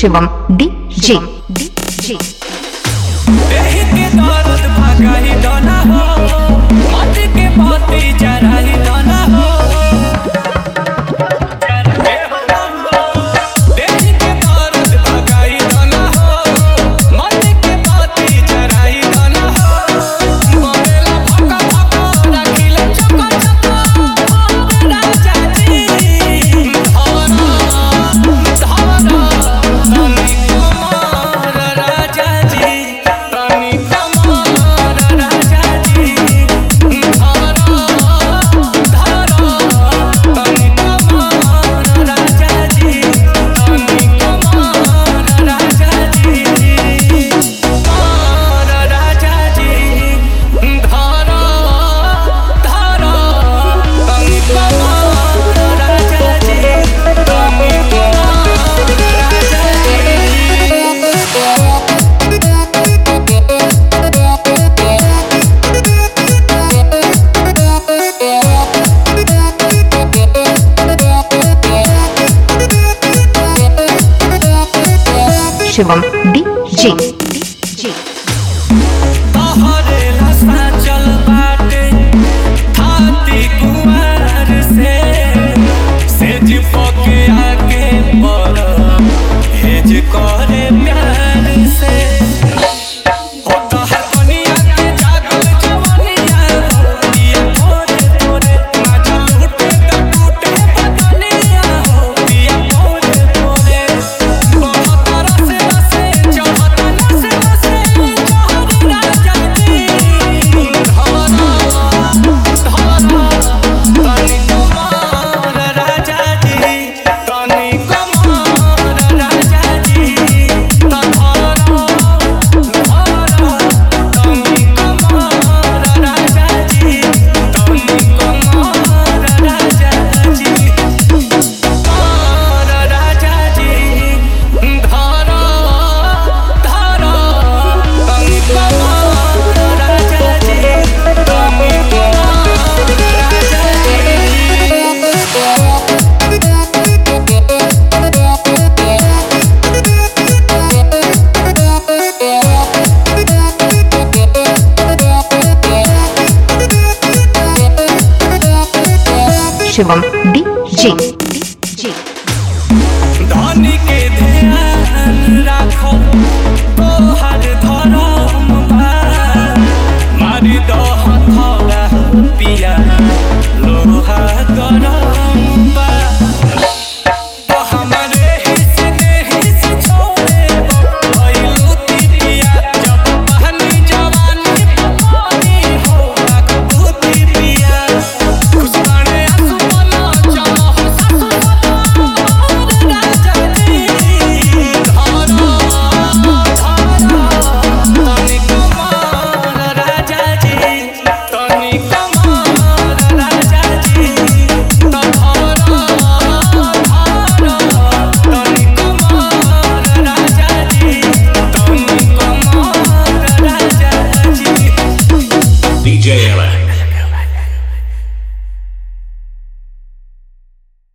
Shivam DJ DJ देहि के दर्द भागाही दाना हो, मत के बाती जराही दाना हो। देहि के दर्द भागाही दाना हो, मत के बाती जराही दाना हो। मरेला भका भका राखिले चका चका राजा जी। शिवम डीजे डीजे तोहरे लसा चल बाटे थाती कुमार से सेज पके आके पर हेज करे प्यार से। हो तोहर कनिया के जागल जवनिया हो, ये थोड़े थोड़े माजा लूटे त टूटे बदनिया हो, ये थोड़े थोड़े बहुत रसे रसे चाहत नसे नसे चाहत राजा जी। तनी कमार राजा जी, तनी कमार राजा जी। तनी कमार राजा जी, तनी कमार राजा जी। कमार राजा जी, धारा धारा तनी कमार राजा जी, तनी कमार राजा जी। शिवम डीजे